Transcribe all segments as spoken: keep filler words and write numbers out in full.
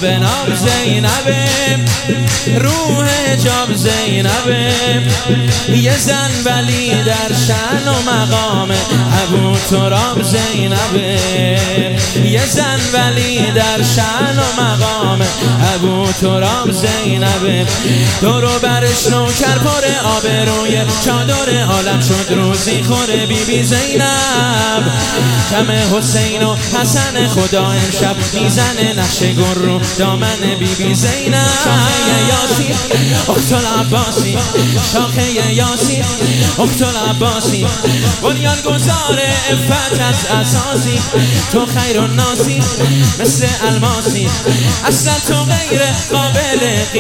به نام زینبه، روح حجاب زینبه، یه زن ولی در شأن و مقام ابو تراب زینبه، یه زن ولی در شأن و مقام ابو تراب زینبه. دورو برش نوکر پر آبروی چادر عالم شد روزی خوره بی بی زینب. کم حسین و حسن خدا امشب میزنه نقش گل رو دامن بی بی زینب. شاخه یاسین اخت العباسی، شاخه یاسین اخت العباسی، بنیان گذار عفت از اساسی، تو خیر الناسی مثل الماسی، اصلا تو غیر قابل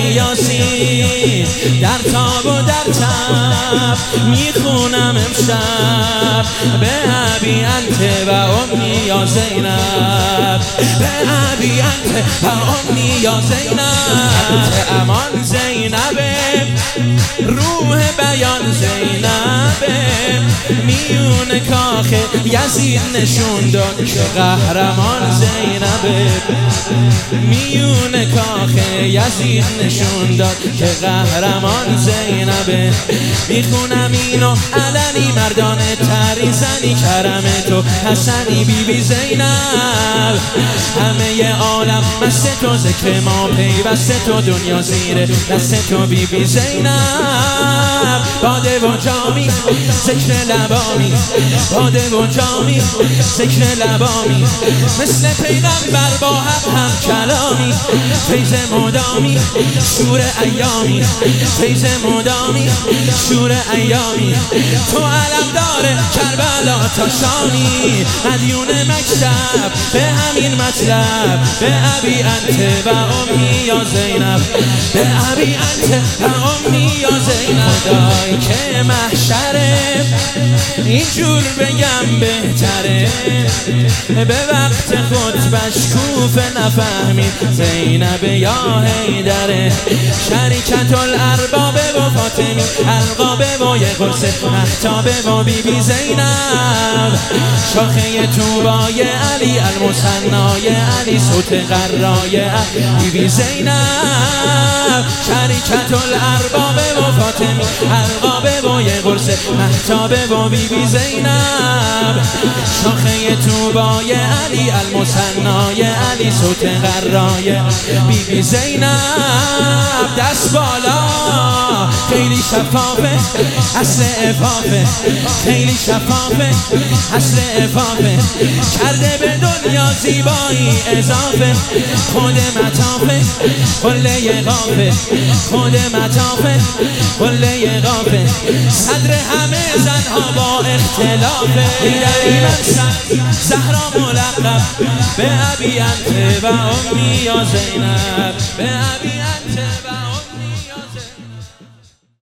قیاسی. در تاب و در تب میخونم امشب به ابی انت و امی یا زینب، به ابی انت و امی یا زینب. امان زینبه، روح بیان زینبه، میون کاخ یزید نشون داد که قهرمان زینبه، میون کاخ یزید نشون داد که قهرمان زینبه. میخونم اینو علنی مردانه تری زنی کرم تو حسنی بی بی زینب. همه عالم مست تو ذکر ما پیوسته تو دنیا زیر دست تو بی بی زینب. باده و جامی ذکر لبامی، باده و جامی ذکر لبامی، مثل پیغمبر با حق هم کلامی، فیض مدامی شور ایامی، فیض مدامی شور ایامی. تو علمدار کربلا تا شامی، مدیون مکتب به همین مطلب، به ابی انت و امی یا زینب، به ابی انت و امی یا زینب. خدای که محشره اینجور بگم بهتره، به وقت خطبش کوفه نفهمید زینب یا حیدره. شریکت الارباب و فاطمی القابه و یه قرص محتابه و بی بی زینب. شاخه توبای علی المثنای علی صوت قرای بی بی زینب. شریکت الارباب و فاطمی القابه و یه قرص محتابه و بی بی زینب. شاخه توبای علی المثنای علی صوت قرای بی بی زینب. دست بالا خیلی شفافه اصل افافه، خیلی شفافه اصل افافه، کرده به دنیا زیبایی اضافه. خود مطافه قله قافه، خود مطافه قله قافه، صدر همه زنها با اختلافه. ایدری منصب زهرا ملقب به ابی انت و امی یا زینب، به ابی انت و